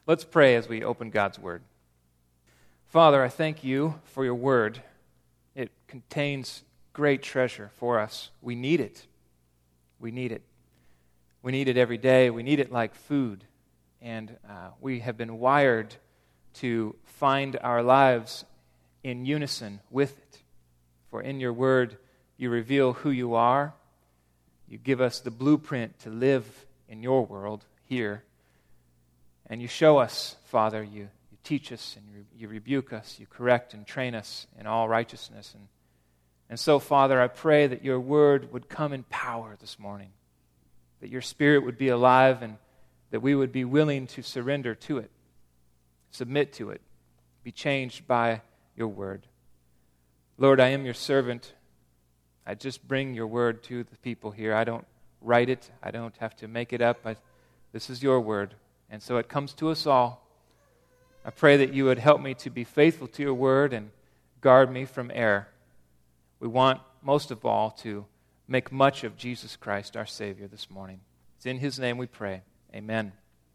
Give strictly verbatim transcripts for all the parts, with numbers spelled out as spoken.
Let's pray as we open God's Word. Father, I thank you for your Word. It contains great treasure for us. We need it. We need it. We need it every day. We need it like food. And uh, we have been wired to find our lives in unison with it. For in your Word, you reveal who you are. You give us the blueprint to live in your world here. And you show us, Father, you, you teach us and you, you rebuke us, you correct and train us in all righteousness. And, and so, Father, I pray that your word would come in power this morning, that your Spirit would be alive and that we would be willing to surrender to it, submit to it, be changed by your word. Lord, I am your servant. I just bring your word to the people here. I don't write it. I don't have to make it up. I, this is your word. And so it comes to us all. I pray that you would help me to be faithful to your word and guard me from error. We want, most of all, to make much of Jesus Christ, our Savior, this morning. It's in his name we pray. Amen.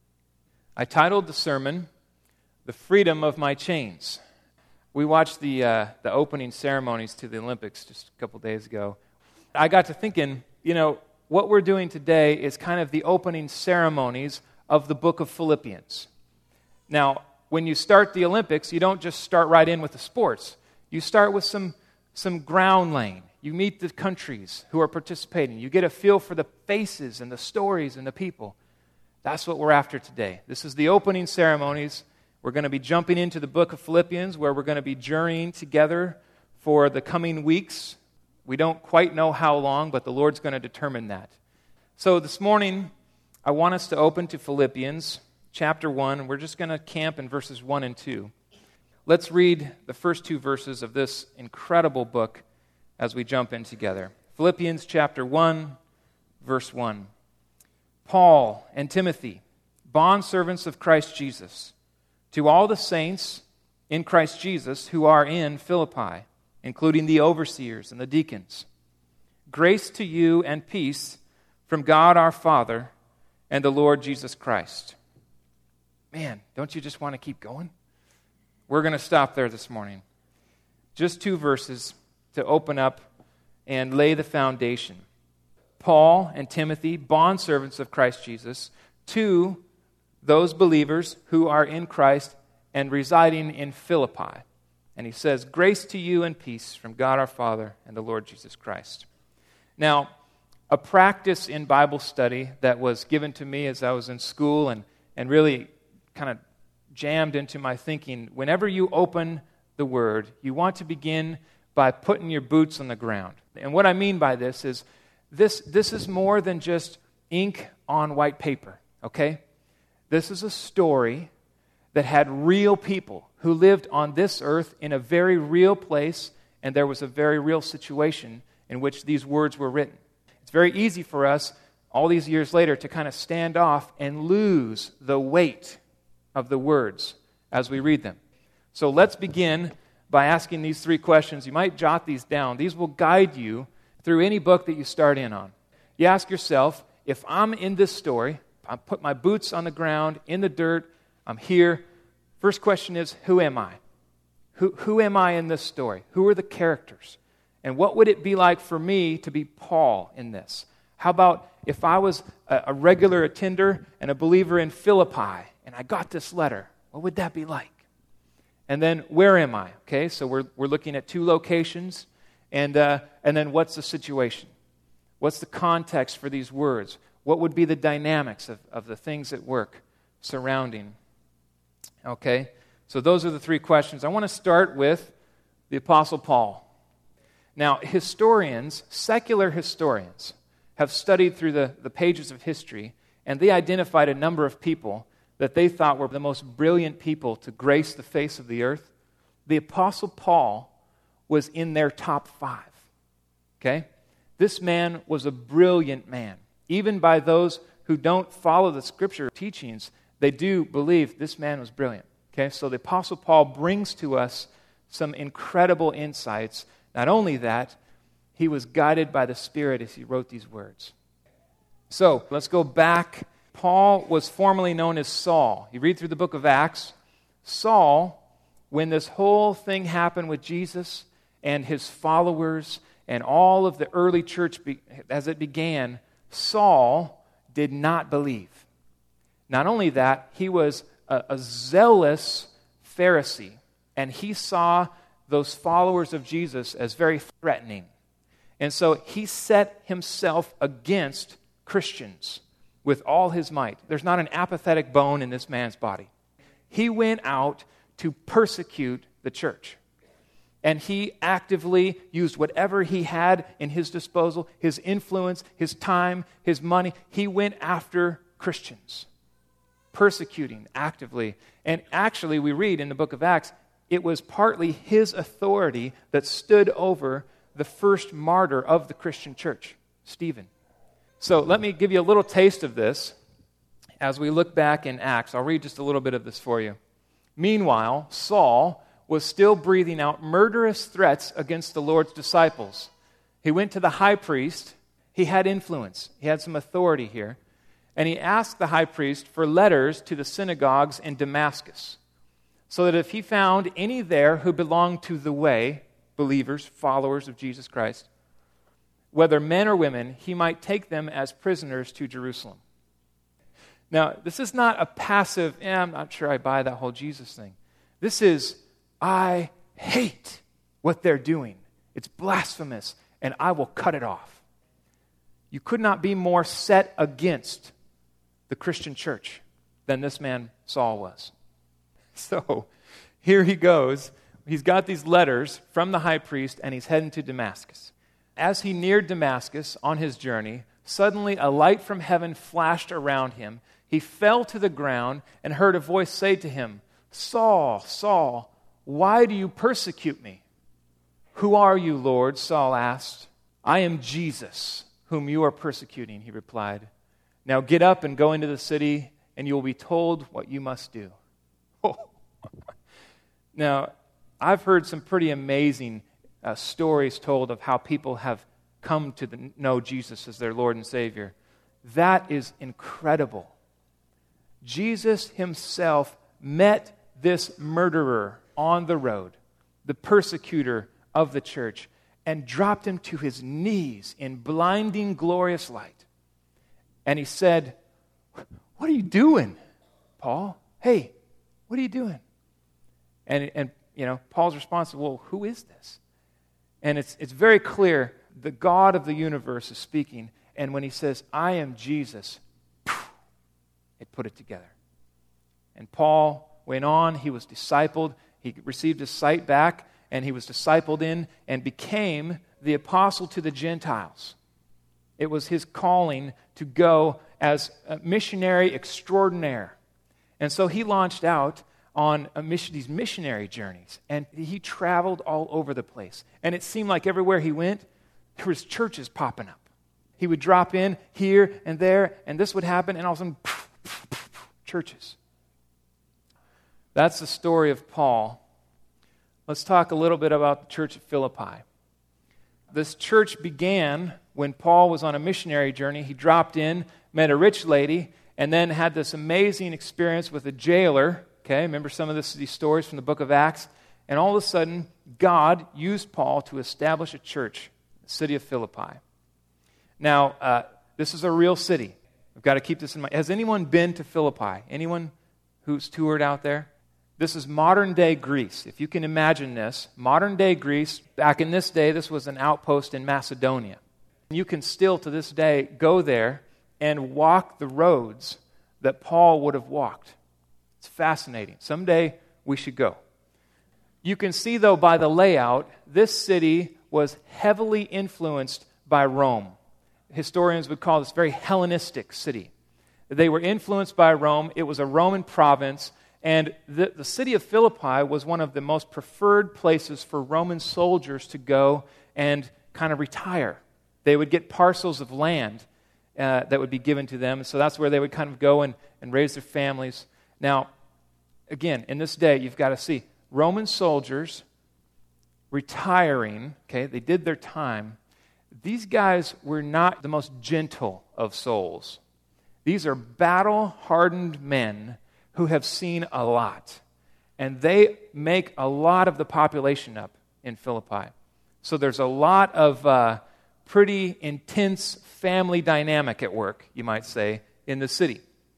I titled the sermon, The Freedom of My Chains. We watched the uh, the opening ceremonies to the Olympics just a couple days ago. I got to thinking, you know, what we're doing today is kind of the opening ceremonies of the book of Philippians. Now, when you start the Olympics, you don't just start right in with the sports. You start with some, some ground laying. You meet the countries who are participating. You get a feel for the faces and the stories and the people. That's what we're after today. This is the opening ceremonies. We're going to be jumping into the book of Philippians, where we're going to be journeying together for the coming weeks. We don't quite know how long, but the Lord's going to determine that. So this morning, I want us to open to Philippians chapter one. We're just going to camp in verses one and two. Let's read the first two verses of this incredible book as we jump in together. Philippians chapter one, verse one. Paul and Timothy, bondservants of Christ Jesus, to all the saints in Christ Jesus who are in Philippi, including the overseers and the deacons. Grace to you and peace from God our Father and the Lord Jesus Christ. Man, don't you just want to keep going? We're going to stop there this morning. Just two verses to open up and lay the foundation. Paul and Timothy, bondservants of Christ Jesus, to those believers who are in Christ and residing in Philippi. And he says, grace to you and peace from God our Father and the Lord Jesus Christ. Now, a practice in Bible study that was given to me as I was in school and, and really kind of jammed into my thinking, whenever you open the Word, you want to begin by putting your boots on the ground. And what I mean by this is, this, this is more than just ink on white paper, okay? This is a story that had real people who lived on this earth in a very real place, and there was a very real situation in which these words were written. It's very easy for us, all these years later, to kind of stand off and lose the weight of the words as we read them. So let's begin by asking these three questions. You might jot these down. These will guide you through any book that you start in on. You ask yourself, if I'm in this story, I put my boots on the ground, in the dirt, I'm here. First question is, who am I? Who, who am I in this story? Who are the characters? And what would it be like for me to be Paul in this? How about if I was a, a regular attender and a believer in Philippi, and I got this letter? What would that be like? And then, where am I? Okay, so we're we're looking at two locations, and uh, and then what's the situation? What's the context for these words? What would be the dynamics of, of the things at work surrounding? Okay, so those are the three questions. I want to start with the Apostle Paul. Now, historians, secular historians, have studied through the, the pages of history, and they identified a number of people that they thought were the most brilliant people to grace the face of the earth. The Apostle Paul was in their top five. Okay? This man was a brilliant man. Even by those who don't follow the Scripture teachings, they do believe this man was brilliant. Okay? So the Apostle Paul brings to us some incredible insights. Not only that, he was guided by the Spirit as he wrote these words. So let's go back Paul was formerly known as Saul. You read through the book of Acts, Saul, when this whole thing happened with Jesus and his followers and all of the early church be, as it began, Saul did not believe. Not only that, he was a, a zealous Pharisee, and he saw those followers of Jesus as very threatening. And so he set himself against Christians with all his might. There's not an apathetic bone in this man's body. He went out to persecute the church. And he actively used whatever he had in his disposal, his influence, his time, his money. He went after Christians, persecuting actively. And actually, we read in the book of Acts, it was partly his authority that stood over the first martyr of the Christian church, Stephen. So let me give you a little taste of this as we look back in Acts. I'll read just a little bit of this for you. Meanwhile, Saul was still breathing out murderous threats against the Lord's disciples. He went to the high priest. He had influence. He had some authority here. And he asked the high priest for letters to the synagogues in Damascus, so that if he found any there who belonged to the way, believers, followers of Jesus Christ, whether men or women, he might take them as prisoners to Jerusalem. Now, this is not a passive, eh, I'm not sure I buy that whole Jesus thing. This is, I hate what they're doing. It's blasphemous, and I will cut it off. You could not be more set against the Christian church than this man Saul was. So, here he goes. He's got these letters from the high priest, and he's heading to Damascus. As he neared Damascus on his journey, suddenly a light from heaven flashed around him. He fell to the ground and heard a voice say to him, Saul, Saul, why do you persecute me? Who are you, Lord? Saul asked. I am Jesus, whom you are persecuting, he replied. Now get up and go into the city, and you will be told what you must do. Oh. Now, I've heard some pretty amazing uh, stories told of how people have come to the, know Jesus as their Lord and Savior. That is incredible. Jesus himself met this murderer on the road, the persecutor of the church, and dropped him to his knees in blinding, glorious light. And he said, what are you doing, Paul? Hey, what are you doing? And, and you know, Paul's response, well, who is this? And it's it's very clear the God of the universe is speaking. And when he says, I am Jesus, it put it together. And Paul went on. He was discipled. He received his sight back, and he was discipled in and became the apostle to the Gentiles. It was his calling to go as a missionary extraordinaire. And so he launched out on a mission, these missionary journeys, and he traveled all over the place. And it seemed like everywhere he went, there was churches popping up. He would drop in here and there, and this would happen, and all of a sudden, poof, poof, poof, poof, churches. That's the story of Paul. Let's talk a little bit about the church at Philippi. This church began when Paul was on a missionary journey. He dropped in, met a rich lady, and then had this amazing experience with a jailer. Okay, remember some of this, these stories from the book of Acts? And all of a sudden, God used Paul to establish a church in the city of Philippi. Now, uh, this is a real city. We've got to keep this in mind. Has anyone been to Philippi? Anyone who's toured out there? This is modern-day Greece. If you can imagine this, modern-day Greece, back in this day, this was an outpost in Macedonia. You can still, to this day, go there and walk the roads that Paul would have walked. It's fascinating. Someday we should go. You can see, though, by the layout, this city was heavily influenced by Rome. Historians would call this a very Hellenistic city. They were influenced by Rome. It was a Roman province, and the, the city of Philippi was one of the most preferred places for Roman soldiers to go and kind of retire. They would get parcels of land uh, that would be given to them, so that's where they would kind of go and, and raise their families. Now, again, in this day, you've got to see, Roman soldiers retiring, okay, they did their time. These guys were not the most gentle of souls. These are battle-hardened men who have seen a lot. And they make a lot of the population up in Philippi. So there's a lot of uh, pretty intense family dynamic at work, you might say, in the city.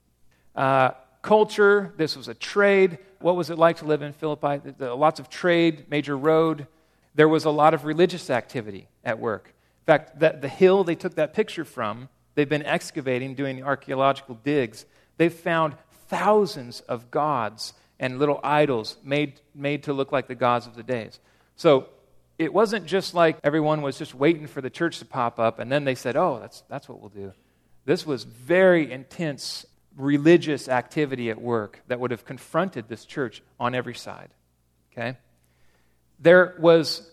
Uh, culture, this was a trade. What was it like to live in Philippi? The, the, lots of trade, major road. There was a lot of religious activity at work. In fact, that, the hill they took that picture from, they've been excavating, doing archaeological digs. They've found thousands of gods and little idols made, made to look like the gods of the days. So it wasn't just like everyone was just waiting for the church to pop up and then they said, oh, that's, that's what we'll do. This was very intense religious activity at work that would have confronted this church on every side. Okay? There was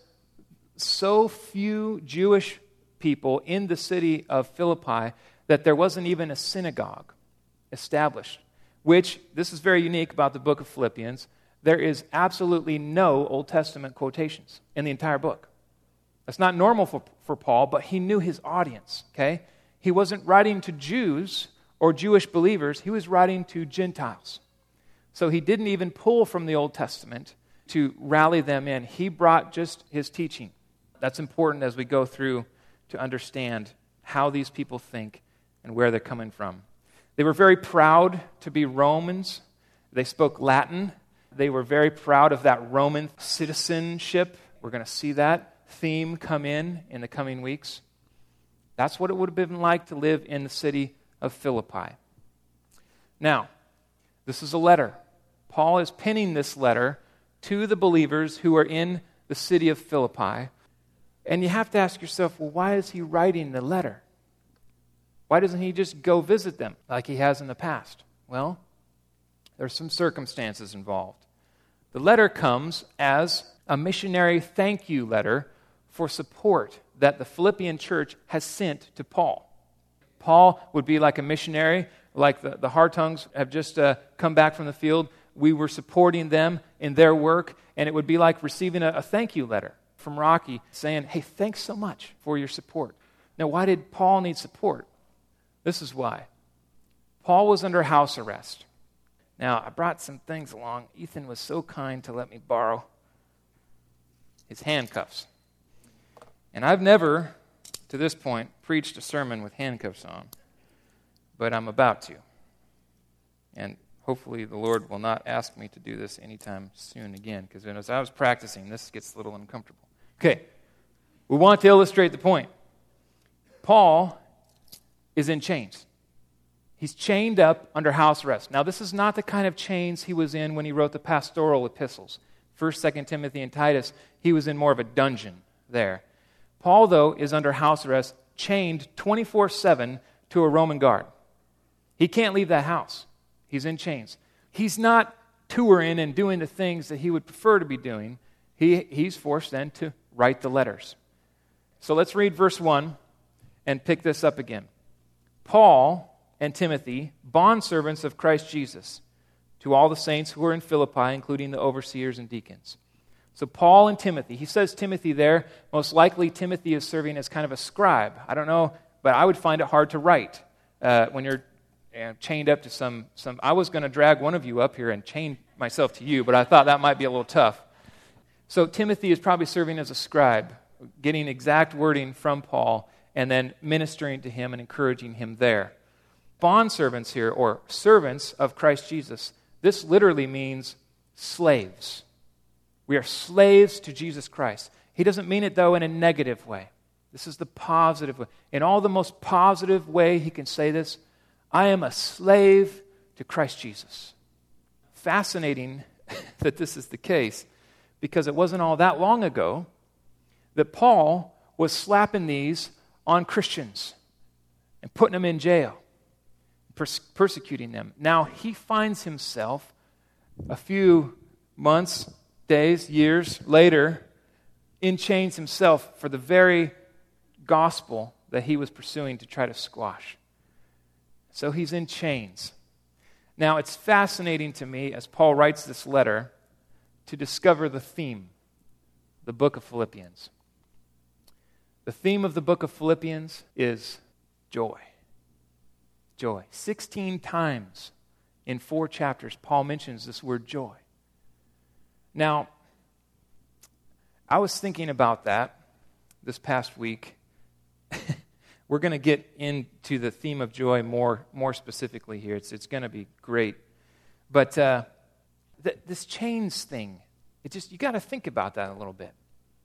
so few Jewish people in the city of Philippi that there wasn't even a synagogue established, which, this is very unique about the book of Philippians, there is absolutely no Old Testament quotations in the entire book. That's not normal for, for Paul, but he knew his audience, okay? He wasn't writing to Jews or Jewish believers, he was writing to Gentiles. So he didn't even pull from the Old Testament to rally them in. He brought just his teaching. That's important as we go through to understand how these people think and where they're coming from. They were very proud to be Romans. They spoke Latin. They were very proud of that Roman citizenship. We're going to see that theme come in in the coming weeks. That's what it would have been like to live in the city of Philippi. Now, this is a letter. Paul is penning this letter to the believers who are in the city of Philippi. And you have to ask yourself, well, why is he writing the letter? Why doesn't he just go visit them like he has in the past? Well, there's some circumstances involved. The letter comes as a missionary thank you letter for support that the Philippian church has sent to Paul. Paul would be like a missionary, like the, the Hartungs have just uh, come back from the field. We were supporting them in their work, and it would be like receiving a, a thank you letter from Rocky saying, hey, thanks so much for your support. Now, why did Paul need support? This is why. Paul was under house arrest. Now, I brought some things along. Ethan was so kind to let me borrow his handcuffs. And I've never, to this point, preached a sermon with handcuffs on, but I'm about to. And hopefully the Lord will not ask me to do this anytime soon again, because as I was practicing, this gets a little uncomfortable. Okay, we want to illustrate the point. Paul is in chains. He's chained up under house arrest. Now, this is not the kind of chains he was in when he wrote the pastoral epistles. First, Second Timothy, and Titus, he was in more of a dungeon there. Paul, though, is under house arrest, chained twenty-four seven to a Roman guard. He can't leave that house. He's in chains. He's not touring and doing the things that he would prefer to be doing. He, he's forced then to write the letters. So let's read verse one and pick this up again. Paul and Timothy, bondservants of Christ Jesus, to all the saints who are in Philippi, including the overseers and deacons. So Paul and Timothy, he says Timothy there. Most likely Timothy is serving as kind of a scribe. I don't know, but I would find it hard to write uh, when you're uh, chained up to some, some... I was going to drag one of you up here and chain myself to you, but I thought that might be a little tough. So Timothy is probably serving as a scribe, getting exact wording from Paul, and then ministering to him and encouraging him there. Bondservants here, or servants of Christ Jesus, this literally means slaves. We are slaves to Jesus Christ. He doesn't mean it, though, in a negative way. This is the positive way. In all the most positive way he can say this, I am a slave to Christ Jesus. Fascinating that this is the case, because it wasn't all that long ago that Paul was slapping these on Christians and putting them in jail, pers- persecuting them. Now he finds himself a few months, days, years later in chains himself for the very gospel that he was pursuing to try to squash. So he's in chains. Now it's fascinating to me as Paul writes this letter to discover the theme, the book of Philippians. The theme of the book of Philippians is joy. Joy. Sixteen times in four chapters, Paul mentions this word joy. Now, I was thinking about that this past week. We're going to get into the theme of joy more, more specifically here. It's, it's going to be great. But uh, th- this chains thing, it just you got to think about that a little bit.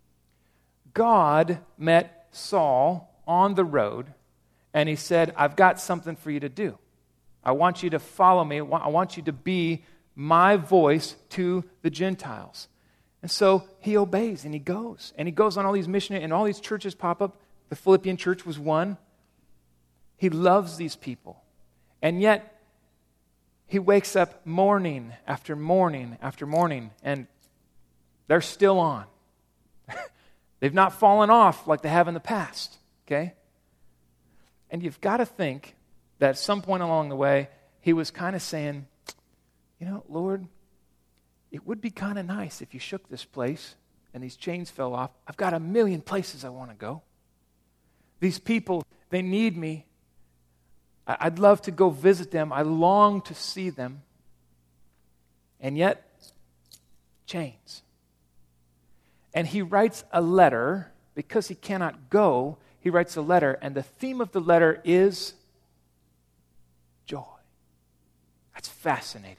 God met Saul on the road, and he said, I've got something for you to do. I want you to follow me. I want you to be my voice to the Gentiles. And so he obeys, and he goes. And he goes on all these missionaries, and all these churches pop up. The Philippian church was one. He loves these people. And yet, he wakes up morning after morning after morning, and they're still on. They've not fallen off like they have in the past, okay? And you've got to think that at some point along the way, he was kind of saying, you know, Lord, it would be kind of nice if you shook this place and these chains fell off. I've got a million places I want to go. These people, they need me. I'd love to go visit them. I long to see them. And yet, chains. And he writes a letter, because he cannot go, he writes a letter, and the theme of the letter is joy. That's fascinating.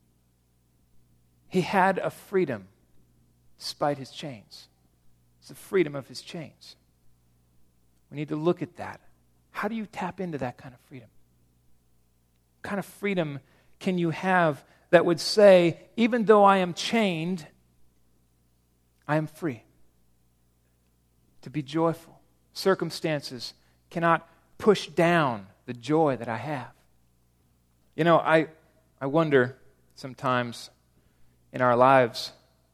He had a freedom despite his chains. It's the freedom of his chains. We need to look at that. How do you tap into that kind of freedom? What kind of freedom can you have that would say, even though I am chained, I am free to be joyful. Circumstances cannot push down the joy that I have. You know, I I wonder sometimes in our lives,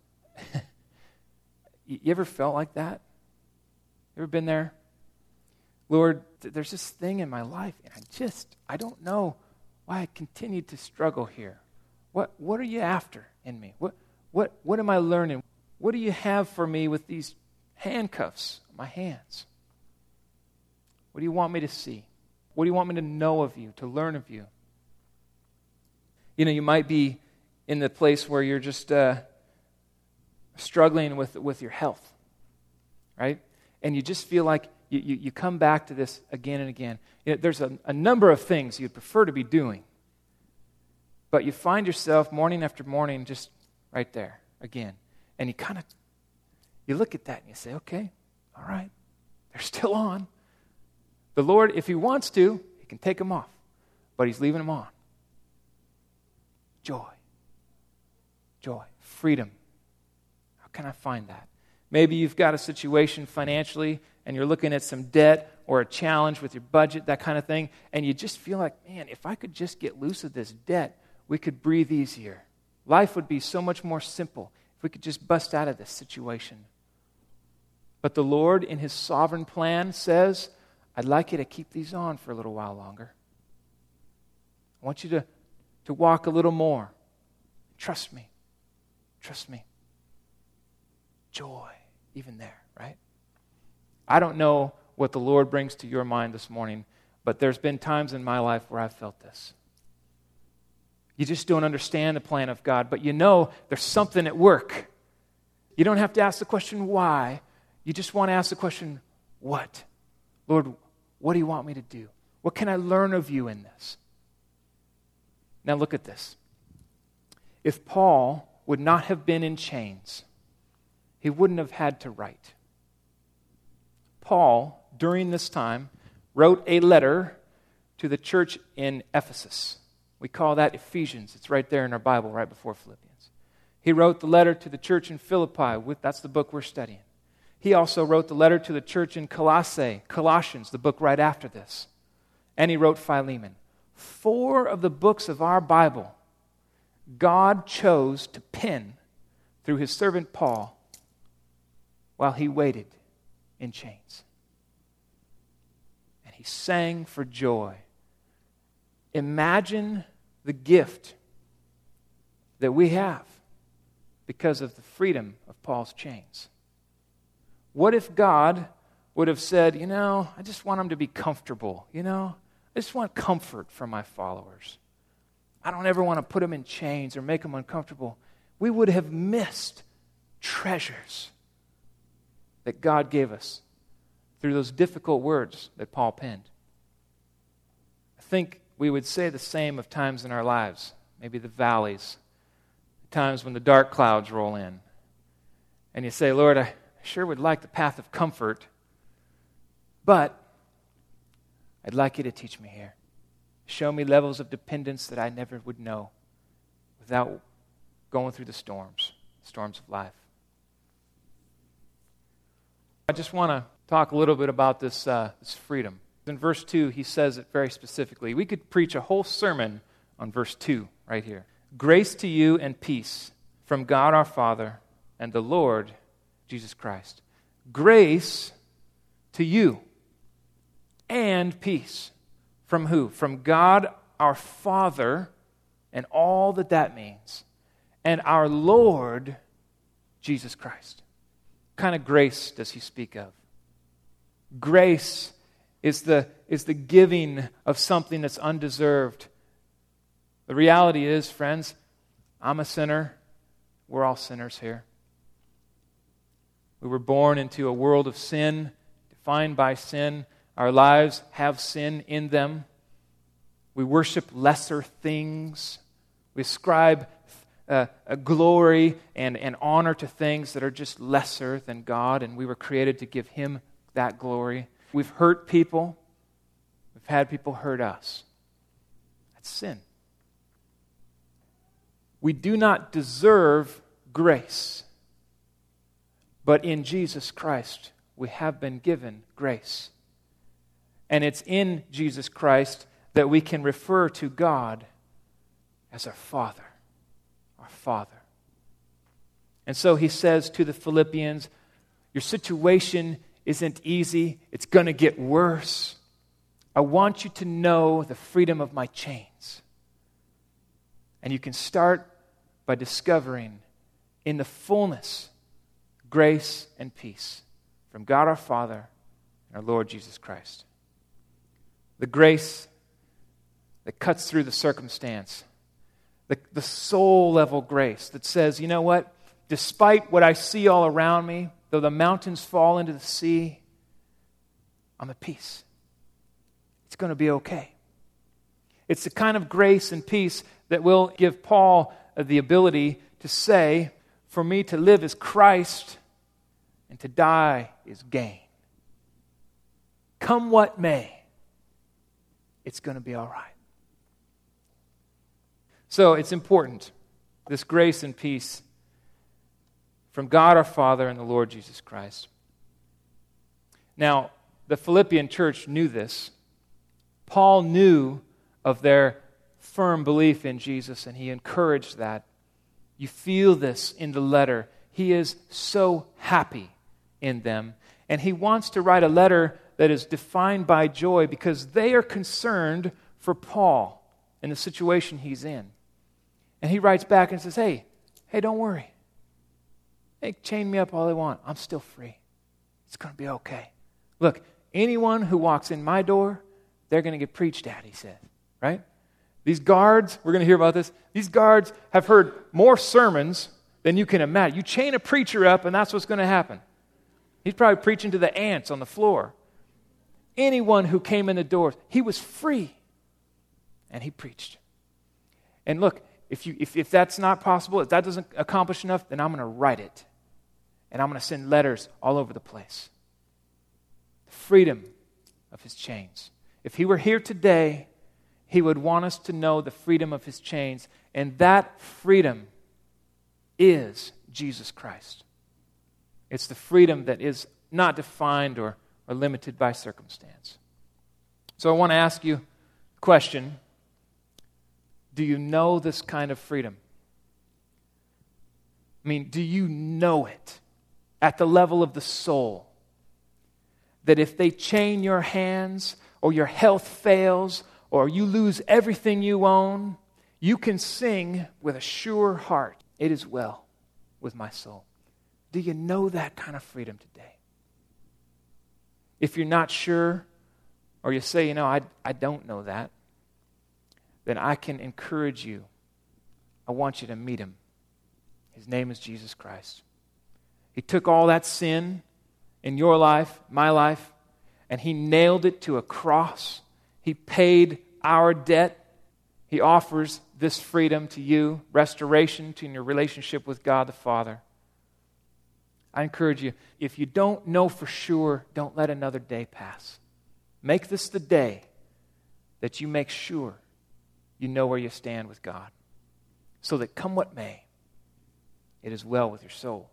you ever felt like that? You ever been there? Lord, there's this thing in my life, and I just, I don't know why I continue to struggle here. What what are you after in me? What what what am I learning? What do you have for me with these handcuffs on my hands? What do you want me to see? What do you want me to know of you, to learn of you? You know, you might be in the place where you're just uh, struggling with, with your health, right? And you just feel like you, you, you come back to this again and again. You know, there's a, a number of things you'd prefer to be doing, but you find yourself morning after morning just right there again. And you kind of, you look at that and you say, okay, all right, they're still on. The Lord, if he wants to, he can take them off, but he's leaving them on. Joy. Joy. Freedom. How can I find that? Maybe you've got a situation financially and you're looking at some debt or a challenge with your budget, that kind of thing, and you just feel like, man, if I could just get loose of this debt, we could breathe easier. Life would be so much more simple if we could just bust out of this situation. But the Lord, in his sovereign plan, says, I'd like you to keep these on for a little while longer. I want you to, to walk a little more. Trust me. Trust me. Joy, even there, right? I don't know what the Lord brings to your mind this morning, but there's been times in my life where I've felt this. You just don't understand the plan of God, but you know there's something at work. You don't have to ask the question, why? You just want to ask the question, what? Lord, what do you want me to do? What can I learn of you in this? Now look at this. If Paul would not have been in chains, he wouldn't have had to write. Paul, during this time, wrote a letter to the church in Ephesus. We call that Ephesians. It's right there in our Bible, right before Philippians. He wrote the letter to the church in Philippi. That's the book we're studying. He also wrote the letter to the church in Colossae, Colossians, the book right after this. And he wrote Philemon. Four of the books of our Bible, God chose to pen through his servant Paul while he waited in chains. And he sang for joy. Imagine the gift that we have because of the freedom of Paul's chains. What if God would have said, you know, I just want him to be comfortable, you know? I just want comfort from my followers. I don't ever want to put them in chains or make them uncomfortable. We would have missed treasures that God gave us through those difficult words that Paul penned. I think we would say the same of times in our lives, maybe the valleys, times when the dark clouds roll in. And you say, Lord, I sure would like the path of comfort, but I'd like you to teach me here. Show me levels of dependence that I never would know without going through the storms, storms of life. I just want to talk a little bit about this, uh, this freedom. In verse two, he says it very specifically. We could preach a whole sermon on verse two right here. Grace to you and peace from God our Father and the Lord Jesus Christ. Grace to you and peace. From who? From God our Father and all that that means, and our Lord Jesus Christ. What kind of grace does he speak of? Grace is the, is the giving of something that's undeserved. The reality is, friends, I'm a sinner. We're all sinners here. We were born into a world of sin, defined by sin. Our lives have sin in them. We worship lesser things. We ascribe uh, a glory and, and honor to things that are just lesser than God, and we were created to give Him that glory. We've hurt people. We've had people hurt us. That's sin. We do not deserve grace, but in Jesus Christ we have been given grace. And it's in Jesus Christ that we can refer to God as our Father, our Father. And so he says to the Philippians, your situation isn't easy. It's going to get worse. I want you to know the freedom of my chains. And you can start by discovering in the fullness grace and peace from God our Father and our Lord Jesus Christ. The grace that cuts through the circumstance. The, the soul level grace that says, you know what? Despite what I see all around me, though the mountains fall into the sea, I'm at peace. It's going to be okay. It's the kind of grace and peace that will give Paul the ability to say, for me to live is Christ and to die is gain. Come what may, it's going to be all right. So it's important, this grace and peace from God our Father and the Lord Jesus Christ. Now, the Philippian church knew this. Paul knew of their firm belief in Jesus, and he encouraged that. You feel this in the letter. He is so happy in them, and he wants to write a letter that is defined by joy because they are concerned for Paul and the situation he's in. And he writes back and says, hey, hey, don't worry. Hey, chain me up all they want. I'm still free. It's going to be okay. Look, anyone who walks in my door, they're going to get preached at, he said. Right? These guards, we're going to hear about this, these guards have heard more sermons than you can imagine. You chain a preacher up and that's what's going to happen. He's probably preaching to the ants on the floor. Anyone who came in the door, he was free. And he preached. And look, if you if, if that's not possible, if that doesn't accomplish enough, then I'm going to write it. And I'm going to send letters all over the place. The freedom of his chains. If he were here today, he would want us to know the freedom of his chains. And that freedom is Jesus Christ. It's the freedom that is not defined or, or limited by circumstance. So I want to ask you a question. Do you know this kind of freedom? I mean, do you know it at the level of the soul? That if they chain your hands, or your health fails, or you lose everything you own, you can sing with a sure heart, it is well with my soul. Do you know that kind of freedom today? If you're not sure, or you say, you know, I, I don't know that, then I can encourage you. I want you to meet him. His name is Jesus Christ. He took all that sin in your life, my life, and he nailed it to a cross. He paid our debt. He offers this freedom to you, restoration to your relationship with God the Father. I encourage you, if you don't know for sure, don't let another day pass. Make this the day that you make sure you know where you stand with God, so that come what may, it is well with your soul.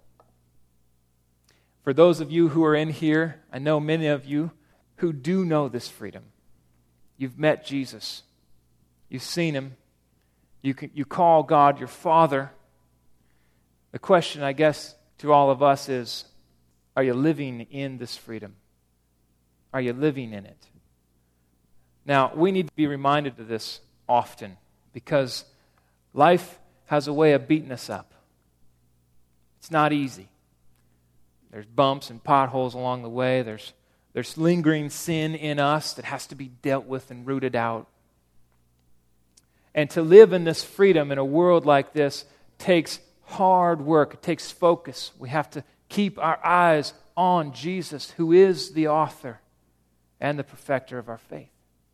For those of you who are in here, I know many of you who do know this freedom. You've met Jesus. You've seen him. You can, you call God your Father. The question, I guess, to all of us is, are you living in this freedom? Are you living in it? Now, we need to be reminded of this often, because life has a way of beating us up. It's not easy. There's bumps and potholes along the way. There's, there's lingering sin in us that has to be dealt with and rooted out. And to live in this freedom in a world like this takes hard work. It takes focus. We have to keep our eyes on Jesus, who is the author and the perfecter of our faith.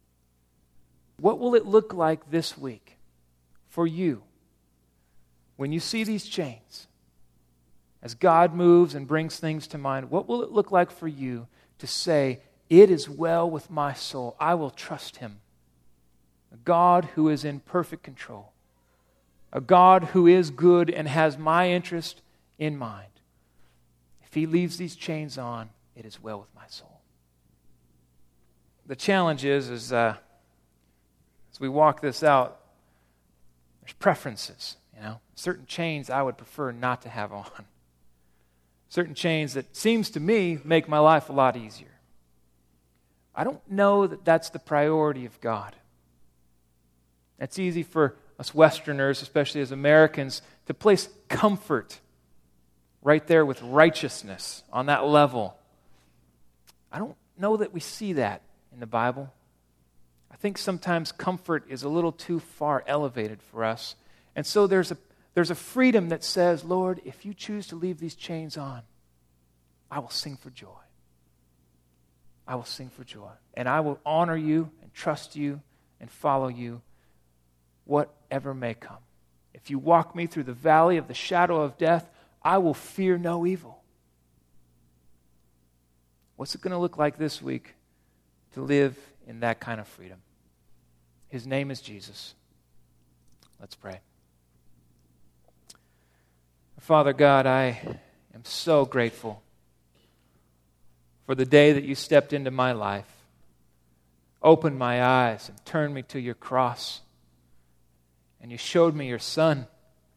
What will it look like this week for you when you see these chains? As God moves and brings things to mind, what will it look like for you to say, it is well with my soul. I will trust him. A God who is in perfect control. A God who is good and has my interest in mind. If he leaves these chains on, it is well with my soul. The challenge is, is uh, as we walk this out, there's preferences. You know, certain chains I would prefer not to have on. Certain chains that seems to me make my life a lot easier. I don't know that that's the priority of God. It's easy for us Westerners, especially as Americans, to place comfort right there with righteousness on that level. I don't know that we see that in the Bible. I think sometimes comfort is a little too far elevated for us. And so there's a There's a freedom that says, Lord, if you choose to leave these chains on, I will sing for joy. I will sing for joy. And I will honor you and trust you and follow you, whatever may come. If you walk me through the valley of the shadow of death, I will fear no evil. What's it going to look like this week to live in that kind of freedom? His name is Jesus. Let's pray. Father God, I am so grateful for the day that you stepped into my life, opened my eyes and turned me to your cross, and you showed me your Son.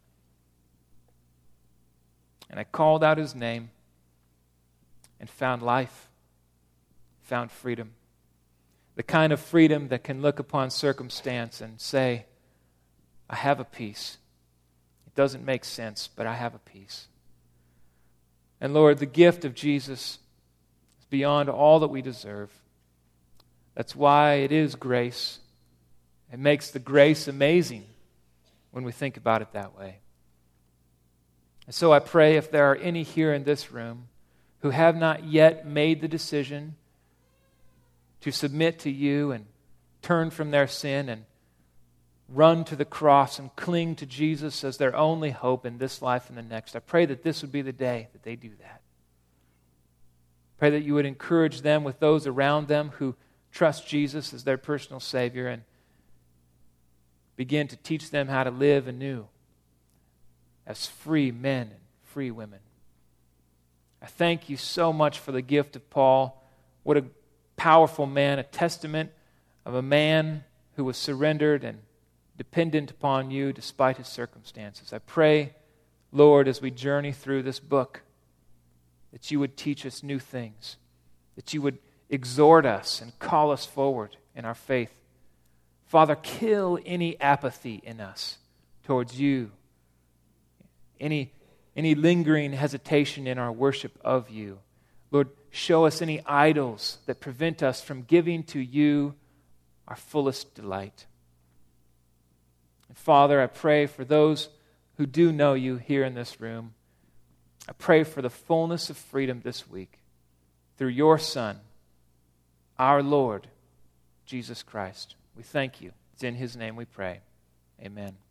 And I called out his name and found life, found freedom. The kind of freedom that can look upon circumstance and say, I have a peace. Doesn't make sense, but I have a peace. And Lord, the gift of Jesus is beyond all that we deserve. That's why it is grace. It makes the grace amazing when we think about it that way. And so I pray, if there are any here in this room who have not yet made the decision to submit to you and turn from their sin and run to the cross and cling to Jesus as their only hope in this life and the next, I pray that this would be the day that they do that. Pray that you would encourage them with those around them who trust Jesus as their personal Savior and begin to teach them how to live anew as free men and free women. I thank you so much for the gift of Paul. What a powerful man, a testament of a man who was surrendered and dependent upon you despite his circumstances. I pray, Lord, as we journey through this book, that you would teach us new things, that you would exhort us and call us forward in our faith. Father, kill any apathy in us towards you, any, any lingering hesitation in our worship of you. Lord, show us any idols that prevent us from giving to you our fullest delight. And Father, I pray for those who do know you here in this room. I pray for the fullness of freedom this week through your Son, our Lord, Jesus Christ. We thank you. It's in his name we pray. Amen.